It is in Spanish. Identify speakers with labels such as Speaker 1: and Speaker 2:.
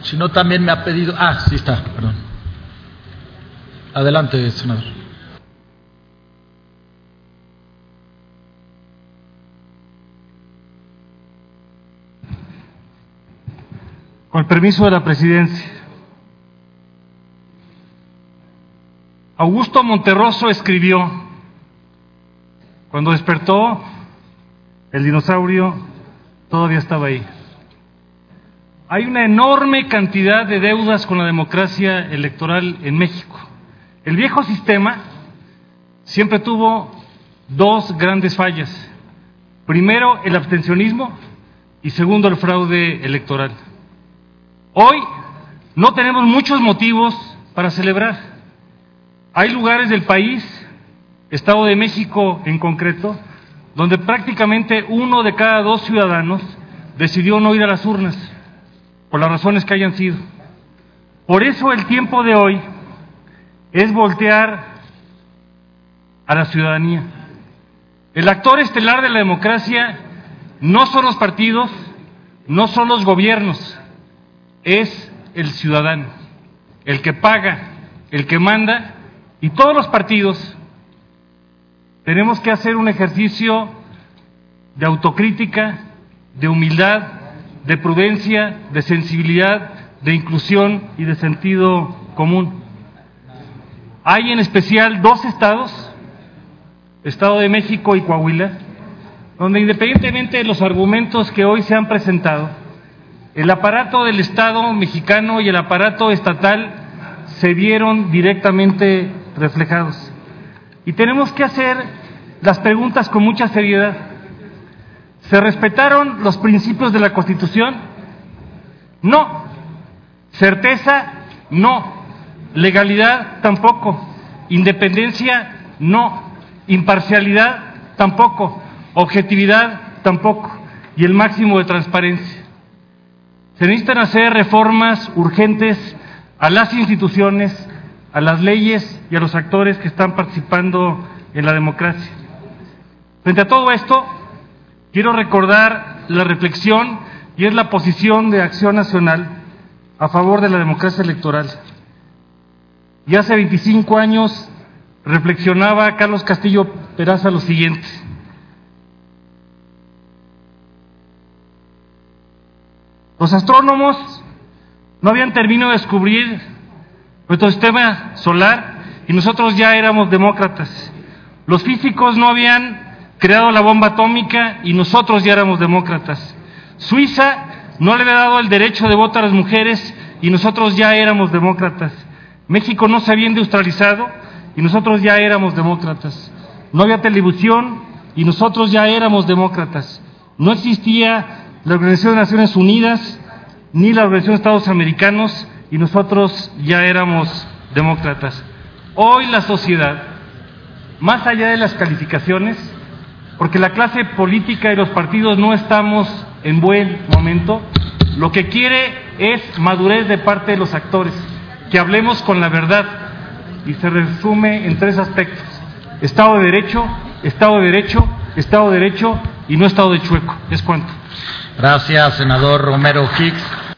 Speaker 1: Si no, también me ha pedido... sí está, perdón. Adelante, senador.
Speaker 2: Con el permiso de la presidencia. Augusto Monterroso escribió: cuando despertó, el dinosaurio todavía estaba ahí. Hay una enorme cantidad de deudas con la democracia electoral en México. El viejo sistema siempre tuvo dos grandes fallas. Primero, el abstencionismo, y segundo, el fraude electoral. Hoy no tenemos muchos motivos para celebrar. Hay lugares del país, Estado de México en concreto, donde prácticamente 1 de cada 2 ciudadanos decidió no ir a las urnas, por las razones que hayan sido. Por eso el tiempo de hoy es voltear a la ciudadanía. El actor estelar de la democracia no son los partidos, no son los gobiernos, es el ciudadano, el que paga, el que manda, y todos los partidos tenemos que hacer un ejercicio de autocrítica, de humildad, de prudencia, de sensibilidad, de inclusión y de sentido común. Hay en especial 2 estados, Estado de México y Coahuila, donde independientemente de los argumentos que hoy se han presentado, el aparato del Estado mexicano y el aparato estatal se vieron directamente reflejados. Y tenemos que hacer las preguntas con mucha seriedad. ¿Se respetaron los principios de la Constitución? No. ¿Certeza? No. ¿Legalidad? Tampoco. ¿Independencia? No. ¿Imparcialidad? Tampoco. ¿Objetividad? Tampoco. Y el máximo de transparencia. Se necesitan hacer reformas urgentes a las instituciones, a las leyes y a los actores que están participando en la democracia. Frente a todo esto, quiero recordar la reflexión y es la posición de Acción Nacional a favor de la democracia electoral. Y hace 25 años reflexionaba Carlos Castillo Peraza lo siguiente: los astrónomos no habían terminado de descubrir nuestro sistema solar y nosotros ya éramos demócratas. Los físicos no habían creado la bomba atómica y nosotros ya éramos demócratas. Suiza no le había dado el derecho de voto a las mujeres y nosotros ya éramos demócratas. México no se había industrializado y nosotros ya éramos demócratas. No había televisión y nosotros ya éramos demócratas. No existía la Organización de Naciones Unidas ni la Organización de Estados Americanos y nosotros ya éramos demócratas. Hoy la sociedad, más allá de las calificaciones, porque la clase política y los partidos no estamos en buen momento, lo que quiere es madurez de parte de los actores, que hablemos con la verdad, y se resume en 3 aspectos: Estado de Derecho, Estado de Derecho, Estado de Derecho y no Estado de chueco. Es cuanto.
Speaker 1: Gracias, senador Romero Hicks.